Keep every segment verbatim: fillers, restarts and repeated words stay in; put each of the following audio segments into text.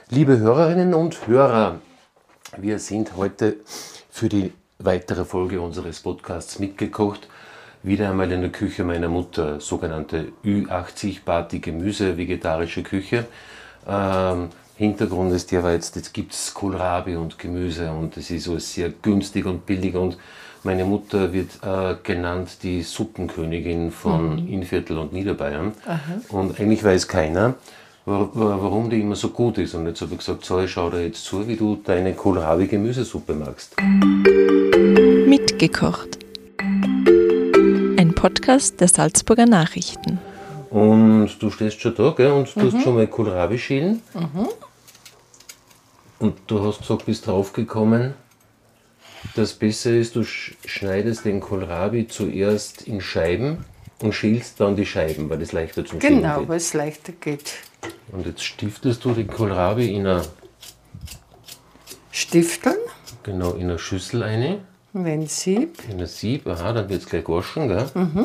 Liebe Hörerinnen und Hörer, wir sind heute für die weitere Folge unseres Podcasts mitgekocht. Wieder einmal in der Küche meiner Mutter, sogenannte Ü achtzig Party Gemüse, vegetarische Küche. Ähm, Hintergrund ist ja, weil jetzt, jetzt gibt es Kohlrabi und Gemüse und es ist alles sehr günstig und billig und meine Mutter wird äh, genannt die Suppenkönigin von mhm. Innviertel und Niederbayern. Aha. Und eigentlich weiß keiner, warum die immer so gut ist. Und jetzt habe ich gesagt, so, ich schau dir jetzt zu, wie du deine Kohlrabi-Gemüsesuppe magst. Mitgekocht. Ein Podcast der Salzburger Nachrichten. Und du stehst schon da, gell? Und du mhm. hast schon mal Kohlrabi schälen. Mhm. Und du hast gesagt, bist draufgekommen, das Beste ist, du schneidest den Kohlrabi zuerst in Scheiben und schälst dann die Scheiben, weil das leichter zum Schälen Genau, geht. weil es leichter geht. Und jetzt stiftest du den Kohlrabi in einer Stifteln? Genau, in eine Schüssel rein. In ein Sieb. In ein Sieb, aha, dann wird es gleich waschen, gell? Mhm.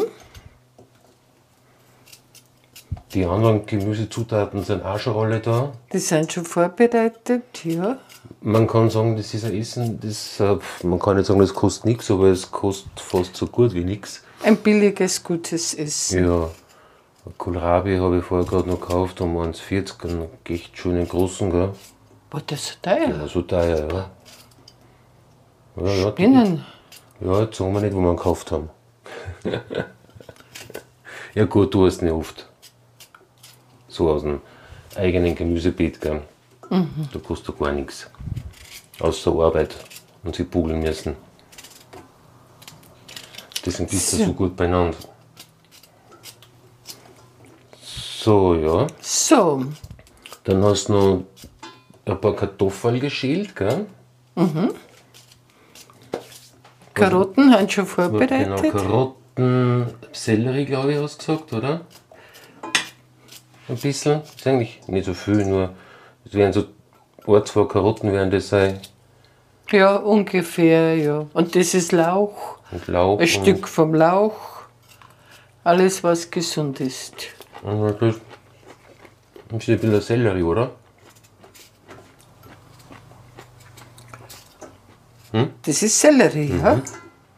Die anderen Gemüsezutaten sind auch schon alle da. Die sind schon vorbereitet, ja. Man kann sagen, das ist ein Essen, das, man kann nicht sagen, das kostet nichts, aber es kostet fast so gut wie nichts. Ein billiges, gutes Essen. Ja, Kohlrabi habe ich vorher gerade noch gekauft, um eins vierzig, einen echt schönen großen, gell? War das so teuer? Ja, so teuer, ja. Ja, Spinnen? Ja, ja, jetzt sagen wir nicht, wo wir ihn gekauft haben. Ja gut, du hast nicht oft so aus dem eigenen Gemüsebeet, gell? Mhm. Da kostet gar nichts. Außer Arbeit und sie bugeln müssen. Deswegen bist du so gut beieinander. So, ja. So. Dann hast du noch ein paar Kartoffeln geschält, gell? Mhm. Karotten haben schon vorbereitet. Genau, Karotten, Sellerie, glaube ich, hast du gesagt, oder? Ein bisschen. Das ist eigentlich nicht so viel, nur es werden so ein, zwei Karotten werden das sein. Ja, ungefähr, ja. Und das ist Lauch. Und Lauch. Ein und Stück vom Lauch. Alles, was gesund ist. Und das ist ein bisschen Sellerie, oder? Hm? Das ist Sellerie, mhm. ja.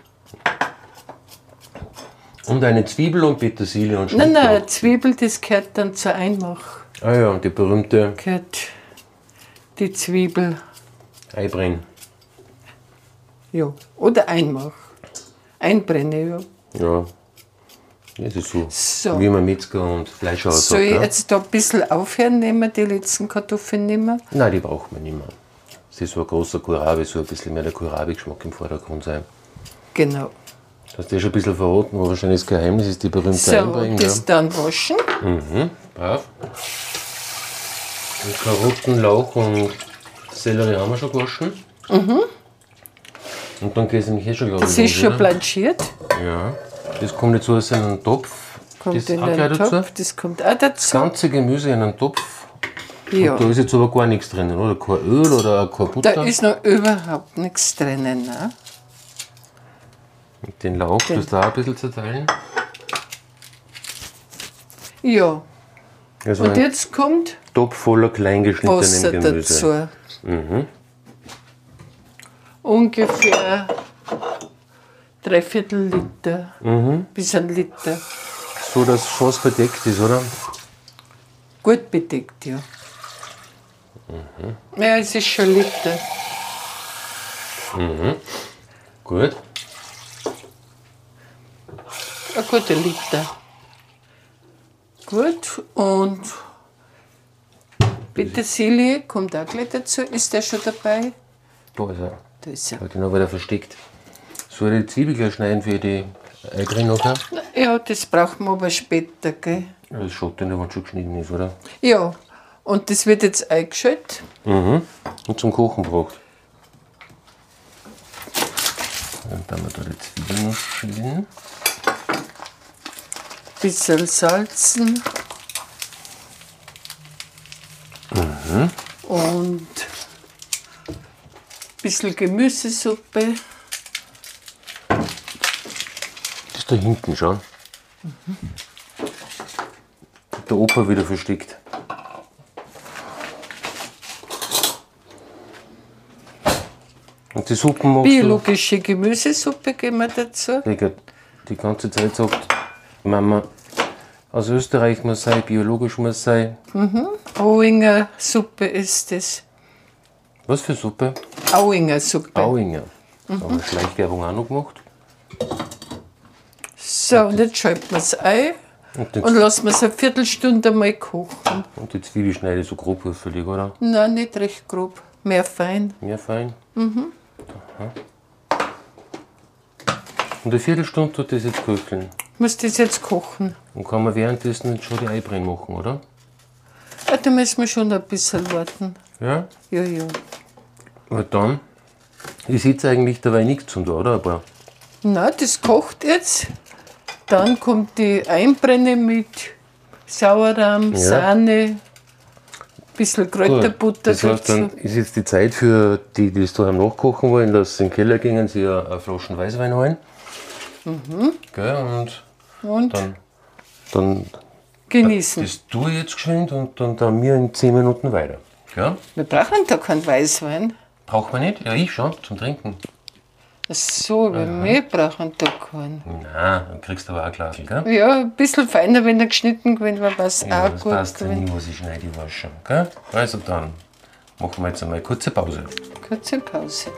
Und eine Zwiebel und Petersilie und Schnittlauch. Nein, nein, Zwiebel, das gehört dann zur Einmach. Ah ja, und die berühmte... Gehört die Zwiebel. Einbrennen. Ja, oder Einmach. Einbrenne, ja. Ja, das ist so, so. wie man Metzger und Fleischhauer sagt. Soll ich ja? jetzt da ein bisschen aufhören, nehmen wir die letzten Kartoffeln nehmen? Nein, die braucht man nicht mehr. Es ist so ein großer Kohlrabi, so ein bisschen mehr der Kohlrabi-Geschmack im Vordergrund sein. Genau. Du hast ja schon ein bisschen verraten, wo wahrscheinlich das Geheimnis ist, die berühmte so, Einbringen. das ja. Dann waschen. Mhm, brav. Und Karotten, Lauch und Sellerie haben wir schon gewaschen. Mhm. Und dann geht es nämlich eh schon, glaube ich. Das ist schon blanchiert. Ja. Das kommt jetzt alles in einen Topf. Kommt das in auch den Topf, dazu. das kommt auch dazu. Das ganze Gemüse in einen Topf. Ja. Und da ist jetzt aber gar nichts drinnen, oder? Kein Öl oder kein Butter? Da ist noch überhaupt nichts drinnen. Ne? Den Lauch, den. Das da auch ein bisschen zerteilen. Ja. Also und jetzt kommt Topf voller kleingeschnittenem Wasser Gemüse. dazu. Mhm. Ungefähr dreiviertel Liter Mhm. bis ein Liter. So, dass es fast bedeckt ist, oder? Gut bedeckt, ja. Mhm. Ja, es ist schon Liter. Mhm. Gut. Ein guter Liter. Gut, und Petersilie kommt auch gleich dazu. Ist der schon dabei? Da ist er. Da ist er. Hat ihn noch wieder versteckt. Soll ich die Zwiebel gleich schneiden für die Eigrin nachher? Ja, das brauchen wir aber später, gell? Ja, das schaut dann, wenn es schon geschnitten ist, oder? Ja, und das wird jetzt eingeschüttet. Mhm. Und zum Kochen gebracht. Dann tun wir da die Zwiebeln noch schälen. Bisschen salzen. Mhm. Und ein bisschen Gemüsesuppe. Das ist da hinten schon. Mhm. Der Opa wieder versteckt. Und die Suppen machst Biologische Gemüsesuppe geben wir dazu. du? Die ganze Zeit sagt Mama, aus Österreich muss sein, biologisch muss sein. Auinger Suppe ist es. Was für Suppe? Auinger Suppe. Auinger. Mhm. Haben wir Schleichwerbung auch noch gemacht. So, und jetzt schalten wir es ein Und, den, und lassen wir es eine Viertelstunde mal kochen. und die Zwiebel schneide ich so grob für dich, oder? Nein, nicht recht grob. Mehr fein. Mehr fein? Mhm. Aha. Und eine Viertelstunde tut das jetzt köcheln. Muss das jetzt kochen? Und kann man währenddessen schon die Eibrennen machen, oder? Ja, da müssen wir schon ein bisschen warten. Ja? Ja, ja. Aber dann ist jetzt eigentlich dabei nichts zum da, oder? Aber Na, das kocht jetzt. Dann kommt die Einbrenne mit Sauerrahm, Ja. Sahne, ein bisschen Kräuterbutter das heißt, dann ist jetzt die Zeit für die, die es daheim nachkochen wollen, dass sie in den Keller gehen, sie eine Flasche Weißwein holen. Mhm. Gell, und und dann, dann genießen. das tue ich jetzt geschwind und dann dann wir in zehn Minuten weiter. Gell? Wir brauchen da keinen Weißwein. Braucht man nicht? Ja, ich schon, zum Trinken. Ach so, weil wir brauchen da keinen. Nein, dann kriegst du aber auch ein Glas, gell? Ja, ein bisschen feiner, wenn er geschnitten gewinnt, weil was Ja, auch das gut passt ja gewinnt. nie, was ich schneide, ich weiß schon. Gell? Also dann machen wir jetzt einmal eine kurze Pause. Kurze Pause.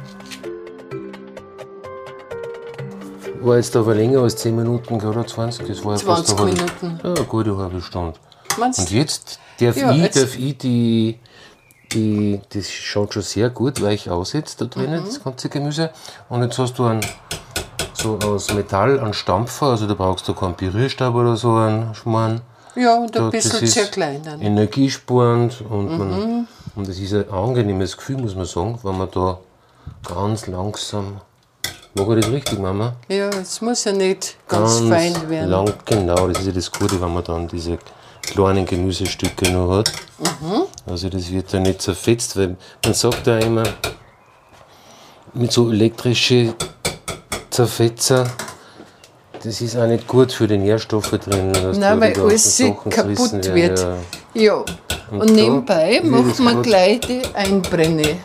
War jetzt aber länger als zehn Minuten, gell, oder zwanzig? Das war ja fast zwanzig eine halbe- Minuten. Ja, eine gute halbe Stunde. Meinst Und du? jetzt darf Ja, ich, jetzt- darf ich die, die, das schaut schon sehr gut weich aus jetzt da drinnen, Mhm. das ganze Gemüse. Und jetzt hast du einen, so aus Metall einen Stampfer, also da brauchst du keinen Pürierstab oder so einen Schmarrn. Ja, und ein Da- das bisschen ist zerkleinern. Energiesparend und, Mhm. man, und das ist ein angenehmes Gefühl, muss man sagen, wenn man da ganz langsam. Mach ich das richtig, Mama? Ja, es muss ja nicht ganz, fein werden. lang, genau, das ist ja das Gute, wenn man dann diese kleinen Gemüsestücke noch hat. Mhm. Also das wird dann nicht zerfetzt, weil man sagt ja immer, mit so elektrischen Zerfetzer, das ist auch nicht gut für die Nährstoffe drin. Dass Nein, da weil die ganzen alles Sachen kaputt zerrissen wird. werden, Ja. Und, da nebenbei wird macht es man grad- gleich die Einbrenne.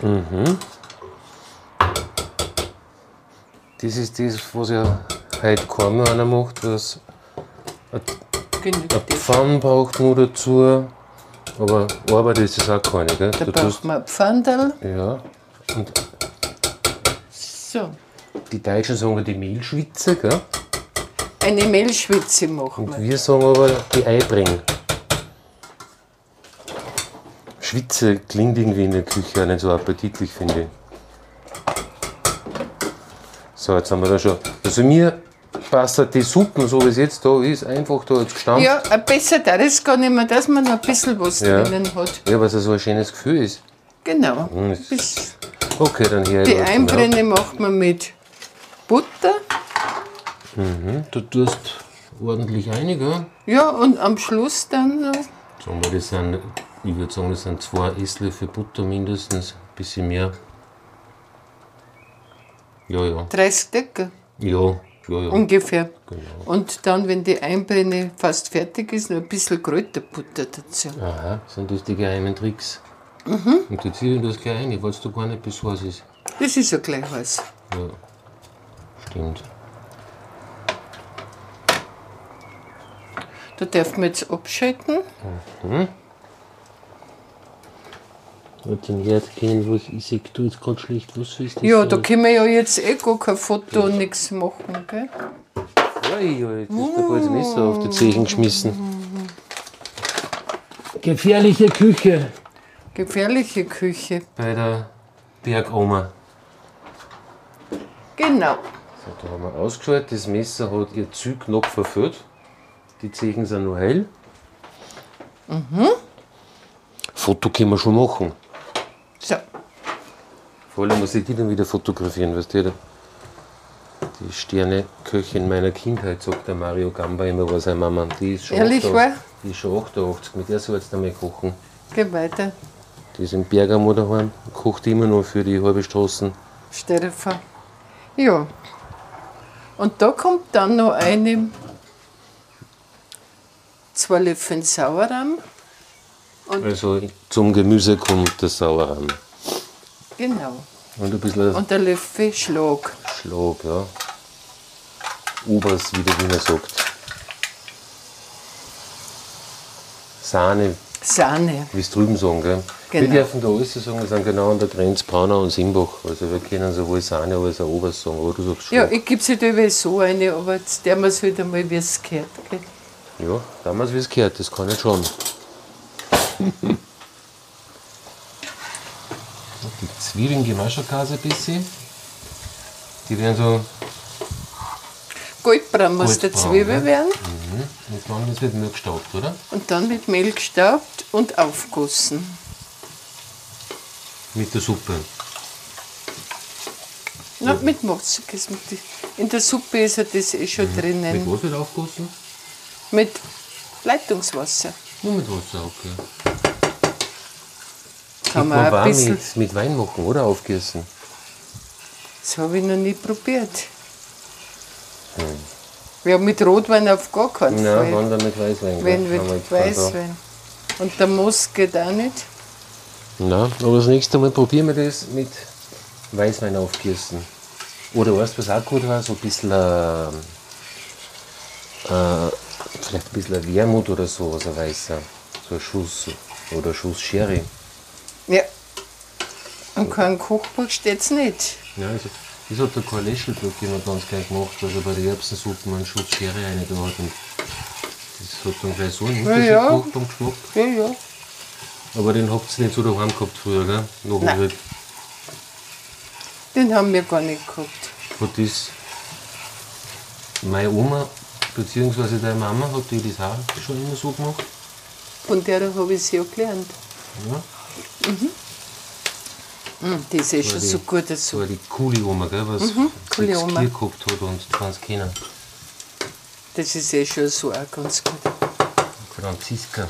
Das ist das, was ja heute kaum mehr einer macht, was Genügt eine das. Pfanne braucht nur dazu, aber Arbeit ist es auch keine, gell? Da Du braucht tust, man ein Pfandl. ja, und So. die Deutschen sagen die Mehlschwitze, gell? Eine Mehlschwitze machen wir. Und wir sagen aber die Eibring. Schwitze klingt irgendwie in der Küche auch nicht so appetitlich, finde ich. So, jetzt haben wir da schon. Also mir passt halt die Suppen, so wie es jetzt da ist, einfach da jetzt gestampft. Ja, ein besser da ist gar nicht mehr, dass man noch ein bisschen was Ja. drinnen hat. Ja, weil es so ein schönes Gefühl ist. Genau. Hm, das- Bis Okay, dann hier. die ja. Einbrenne macht man mit Butter. Du tust ordentlich einige. Ja, und am Schluss dann noch Sagen wir, das sind, ich würde sagen, das sind zwei Esslöffel Butter mindestens, ein bisschen mehr. Ja, ja. dreißig Decker Ja, ja, ja. ungefähr. Genau. Und dann, wenn die Einbrenne fast fertig ist, noch ein bisschen Kräuterbutter dazu. Aha, sind das die geheimen Tricks. Mhm. Und die ziehen das gleich rein, weil du gar nicht bis was ist. Das ist ja gleich heiß. Ja, stimmt. Da darf man jetzt abschalten. Und den Herd gehen, was ich sehe, du jetzt gerade schlecht, was ist das? Ja, da können wir ja jetzt eh gar kein Foto und nichts machen, gell? Ui, ui, jetzt ist der ganze Messer auf die Zehen geschmissen. Gefährliche Küche Gefährliche Küche. bei der Bergoma. Genau. So, da haben wir ausgeschaltet, das Messer hat ihr Zug noch verfüllt. Die Zehen sind noch heil. Mhm. Foto können wir schon machen. So. Vor allem muss ich die dann wieder fotografieren, weißt du? Die Sterneköchin meiner Kindheit, sagt der Mario Gamba immer, war seine Mama. Die ist schon Ehrlich, achtundachtzig, wahr? Die ist schon achtundachtzig, mit der soll jetzt einmal kochen. Geh weiter. Die ist im Bergamo daheim, kocht immer noch für die halbe Straßen. Stell dir vor. Ja. Und da kommt dann noch eine, zwei Löffel Sauerrahm. Also zum Gemüse kommt der Sauerrahm. Genau. Und ein bisschen Und ein Löffel Schlag. Schlag, ja. Obers, wie der Wiener sagt. Sahne, Sahne. wie es drüben sagen, gell? Genau. Wir dürfen da alles sagen, wir sind genau an der Grenze Braunau und Simbach. Also wir können sowohl Sahne als auch Obers sagen, aber du sagst Ja, Schlag. ich gebe es halt über so eine, aber jetzt der muss halt einmal, wie es gehört. Gell? Ja, damals wie es gehört, das kann ich schon. Die Zwiebeln geben auch schon Käse ein bisschen. Die werden so. Goldbraun muss der Goldbraun, Zwiebel ne? werden Mhm. Und dann wird Mehl gestaubt, oder? und dann mit Mehl gestaubt und aufgossen. Mit der Suppe. Na, mit Wasser. das mit die- In der Suppe ist ja das eh schon Mit drinnen. was wird aufgossen? Mit Leitungswasser. Nur mit Wasser, okay. Kann Man man auch war ein bisschen. mit, mit Wein machen, oder? Aufgießen. Das habe ich noch nie probiert. Ja, mit Rotwein auf gar keinen Ja, Fall. wenn dann mit Weißwein. Wenn gell? Haben wir mit jetzt keinen da. Weißwein. Und der Moos geht auch nicht. Nein, aber das nächste Mal probieren wir das mit Weißwein aufgießen. Oder weißt du, was auch gut war? So ein bisschen, äh, äh, vielleicht ein bisschen ein Wermut oder so, was ein weißer. So ein Schuss oder ein Schuss Sherry. Ja. Und kein Kochbuch steht es nicht. Ja, also, das hat der Karl Leschelbruck immer ganz gern gemacht, dass er bei der Erbsensuppe einen Schuss Sherry rein da hat. Und das hat dann gleich so einen Unterschied ja. gemacht beim Geschmack. Ja, ja. Aber den habt ihr nicht so daheim gehabt früher, gell? Nach dem Nein. Krieg. Den haben wir gar nicht gehabt. Hat das meine Oma bzw. deine Mama, hat die das auch schon immer so gemacht? Von der habe ich es ja gelernt. Ja. Mm, die ist eh schon die- so gut Das dazu. war die coole Oma, gell, was coole sechs Oma. Kinder gehabt hat und zwanzig Kinder. Das ist eh schon so auch ganz gut. Franziska.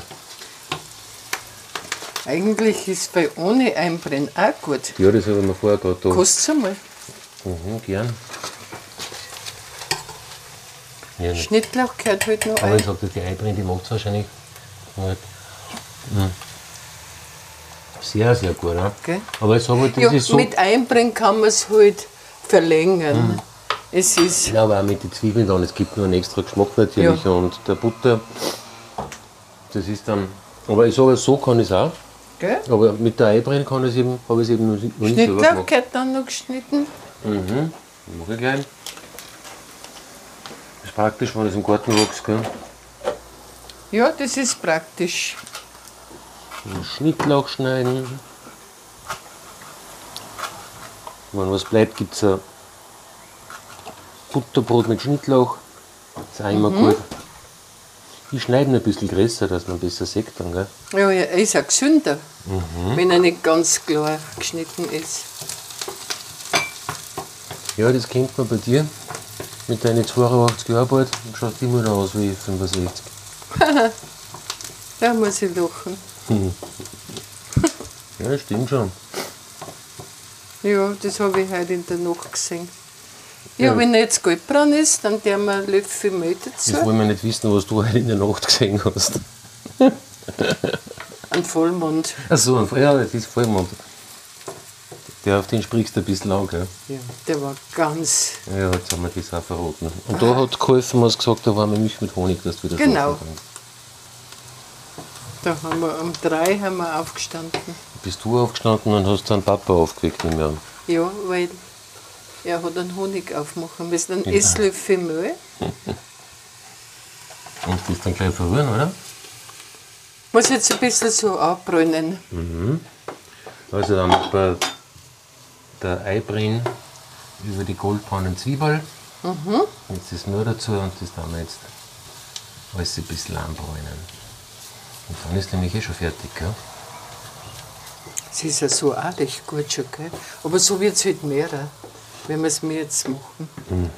Eigentlich ist bei ohne Einbrennen auch gut. Ja, das habe ich mir vorher gerade da. Kostet einmal. Mhm, gern. Ja, nicht. Schnittlauch gehört halt noch Aber ich ein. sage, die Eibrin, die macht es wahrscheinlich halt, mhm. sehr, sehr gut. Ne? Gell? Aber jetzt habe ich das Ja, ist so. mit Einbrennen kann man es halt verlängern. Es ist, Ja, aber auch mit den Zwiebeln dann. Es gibt nur einen extra Geschmack natürlich. Ja. Und der Butter, das ist dann. Aber ich sage, so kann ich es auch. gell? Aber mit der Eibrin kann ich es eben, habe ich es eben noch nicht noch nicht selber Schnittlauch gemacht. gehört dann noch geschnitten. Mhm. Mach ich gleich. Das ist praktisch, wenn es im Garten wächst. Gell? Ja, das ist praktisch. Einen Schnittlauch schneiden. Wenn was bleibt, gibt es ein Butterbrot mit Schnittlauch. Das ist auch immer gut. Ich schneide ihn ein bisschen größer, dass man besser sieht dann, gell? Ja, ja, er ist auch gesünder, wenn er nicht ganz klar geschnitten ist. Ja, das kennt man bei dir. Mit deinen zweiundachtzig Jahren bald. Du schaust immer noch aus wie fünfundsechzig. Da muss ich lachen. Ja, stimmt schon. Ja, das habe ich heute in der Nacht gesehen. Ja, Ja. wenn er jetzt goldbraun ist, dann der wir einen Löffel Mehl dazu. Jetzt wollen wir nicht wissen, was du heute in der Nacht gesehen hast. Ein Vollmond. Achso, ja, das ist Vollmond. Der, auf den sprichst du ein bisschen an, gell? Ja, der war ganz. Ja, jetzt haben wir das auch verraten. Und da hat geholfen, was gesagt, da war mir Milch mit Honig, dass du wieder Genau. schlafen kannst. Da haben wir um drei haben wir aufgestanden. Bist du aufgestanden und hast deinen Papa aufgeweckt, nicht mehr. Ja, weil er hat einen Honig aufmachen müssen. Einen Ja. Esslöffel Mehl. Und bist dann gleich verrühren, oder? Muss jetzt ein bisschen so abbrennen. Also dann macht man der Eibrin über die goldbraunen Zwiebeln. Jetzt das Mehl dazu und das dann wir jetzt alles ein bisschen anbräunen. Und dann ist nämlich eh schon fertig, gell? Es ist ja so auch recht gut schon, gell? Aber so wird es halt mehr, wenn wir es mir jetzt machen.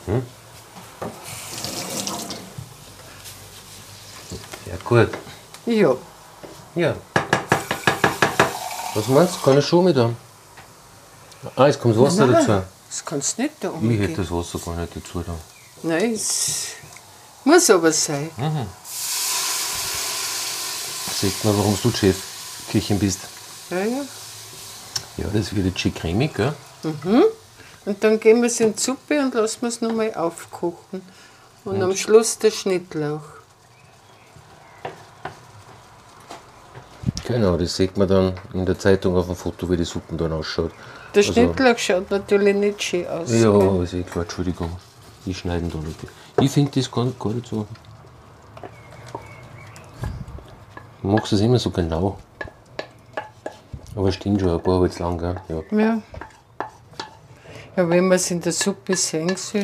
Ja, gut. Ja, Ja. Was meinst du? Kann ich schon mit haben? Ah, jetzt kommt das Wasser Nein, dazu. das kannst du nicht da Ich hätte umgehen. das Wasser gar nicht dazu da. Nein, es muss aber sein. Sieht man, warum du Chefköchin bist. Ja, ja. Ja, das wird jetzt schön cremig, gell? Und dann geben wir es in die Suppe und lassen wir es nochmal aufkochen. Und, und am Schluss der Schnittlauch. Genau, das sieht man dann in der Zeitung auf dem Foto, wie die Suppen dann ausschaut. Der Also- Schnittlauch schaut natürlich nicht schön aus. Ja, gell? aber ist eh klar, Entschuldigung. Die schneiden da nicht. Ich finde das gar, gar nicht so. Du machst es immer so genau. Aber stimmt schon, ein paar wird es lang, gell? Ja. Ja. Ja, wenn man es in der Suppe sehen soll.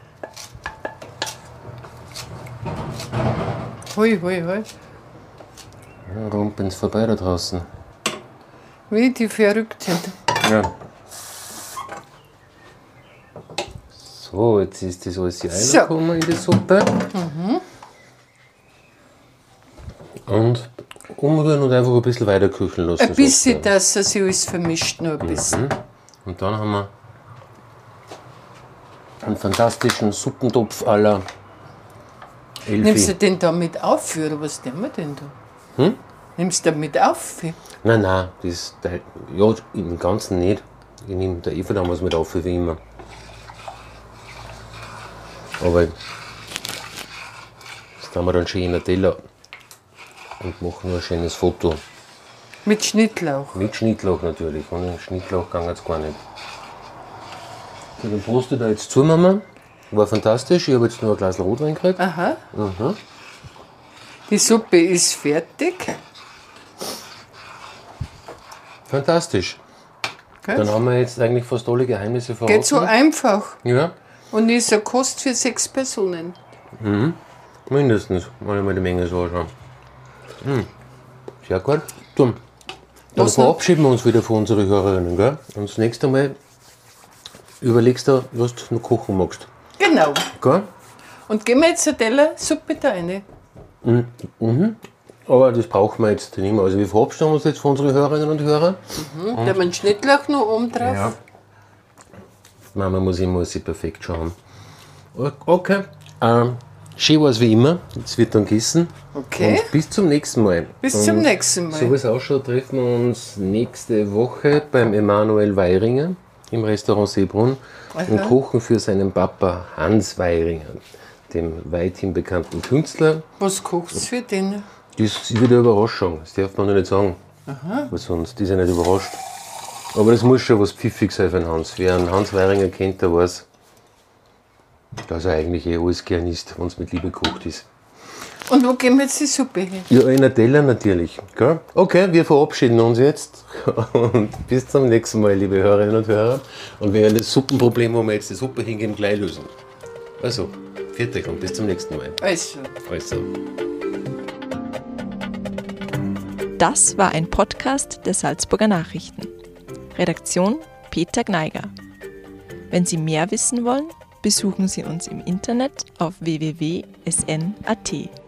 Hui, hui, hui. Ja, rumpeln sie vorbei da draußen. Wie die Verrückten. Ja. So, jetzt ist das alles hier So. reingekommen in die Suppe. Und umrühren und einfach ein bisschen weiter köcheln lassen. Ein bisschen, sagt er. dass er sich alles vermischt, nur ein bisschen. Und dann haben wir einen fantastischen Suppentopf à la Nimmst du Elfi. den da mit auf, oder was nehmen wir denn da? Hm? Nimmst du da mit auf? Nein, nein, das, der, ja, im Ganzen nicht. Ich nehme der Eva damals mit auf, wie immer. Aber das haben wir dann schön in der Teller und machen nur ein schönes Foto. Mit Schnittlauch. Mit Schnittlauch natürlich, ohne Schnittlauch kann es gar nicht. So, dann proste da jetzt zu, Mama. War fantastisch, ich habe jetzt nur ein Glas Rotwein gekriegt. Aha. Mhm. Die Suppe ist fertig. Fantastisch. Gell? Dann haben wir jetzt eigentlich fast alle Geheimnisse verraten. Geht so einfach. Ja, Und ist eine Kost für sechs Personen. mindestens. Mal mal die Menge so anschauen. Hm. Sehr gut. Dann, dann Was noch? verabschieden wir uns wieder von unseren Hörerinnen. Gell? Und das nächste Mal überlegst du, was du noch kochen magst. Genau. Gell? Und geben wir jetzt eine Teller Suppe da rein. Aber das brauchen wir jetzt nicht mehr. Also wir verabschieden uns jetzt von unseren Hörerinnen und Hörern. Da haben wir einen Schnittlauch noch oben drauf. Ja. Mama muss immer sie perfekt schauen. Okay. Ähm, schön war es wie immer. Jetzt wird dann gegessen. Okay. Und bis zum nächsten Mal. Bis und zum nächsten Mal. So wie es ausschaut, treffen wir uns nächste Woche beim Emanuel Weiringer im Restaurant Seebrunn und kochen für seinen Papa Hans Weiringer, dem weithin bekannten Künstler. Was kochst du für den? Das ist wieder eine Überraschung, das darf man noch nicht sagen. Weil sonst ist er nicht überrascht. Aber das muss schon was Pfiffiges sein für einen Hans. Wer einen Hans Weiringer kennt, der weiß, dass er eigentlich eh alles gern isst, wenn es mit Liebe gekocht ist. Und wo geben wir jetzt die Suppe hin? Ja, in der Teller natürlich. Gell? Okay, wir verabschieden uns jetzt und bis zum nächsten Mal, liebe Hörerinnen und Hörer. Und wir werden das Suppenproblem, wo wir jetzt die Suppe hingeben, gleich lösen. Also, vierte und bis zum nächsten Mal. Also. Also. Das war ein Podcast der Salzburger Nachrichten. Redaktion Peter Gneiger. Wenn Sie mehr wissen wollen, besuchen Sie uns im Internet auf w w w punkt s n punkt a t.